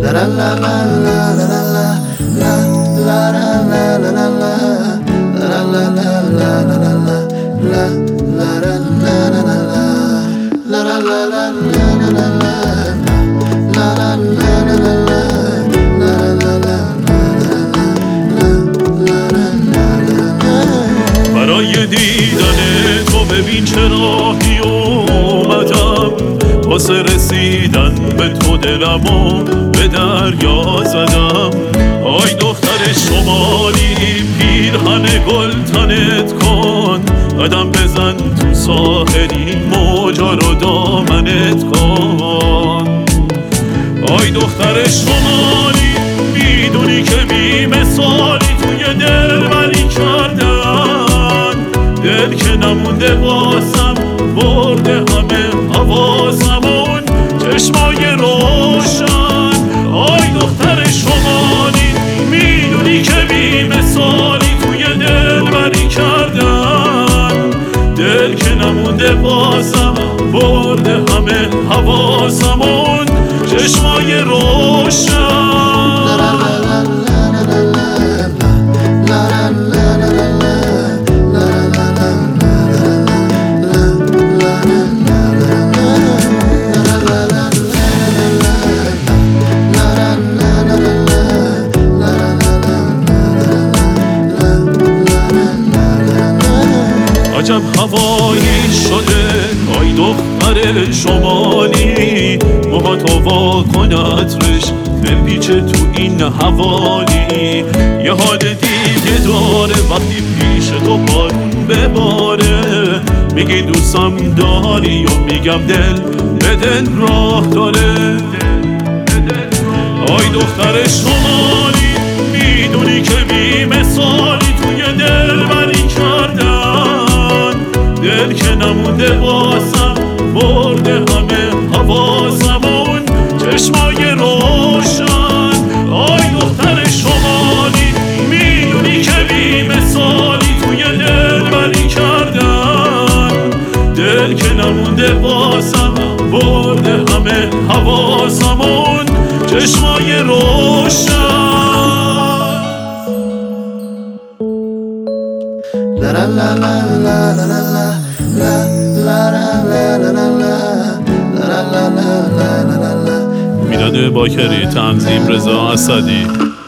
برای دیدن تو ببین چه راهی اومدم، واسه رسیدن به تو دلمو به دریا زدم. آی دختر شمالی پیرهن گل تنت کن، قدم بزن تو ساحلی موجا رو دامنت کن. آی دختر شمالی میدونی که بی مثالی توی دل ولی کردن، دل که نمونده واسم برده همه حواسمون چشمای روشن. آی دختر شمالی میدونی که بی مثالی توی دل ولی کردن، دل که نمونده واسم برده همه حواسمون چشمای روشن. عجب هوایی شده آی دختر شمالی، موهاتو وا کن عطرش بپیچه تو این حوالی. یه حال دیگه داره وقتی پیش تو بارون بباره، میگی دوستم داری و میگم دل به دل راه داره. آی دختر شمالی میدونی که بی مثالی توی دل بری کردن، دل که نمونده واسم برده همه حواسمون چشمای روشن. آی دختر شمالی میدونی که بی مثالی توی دل بری کردن، دل که نمونده واسم برده همه حواسمون چشمای روشن. میلاد باکری، تنظیم رضا اسدی.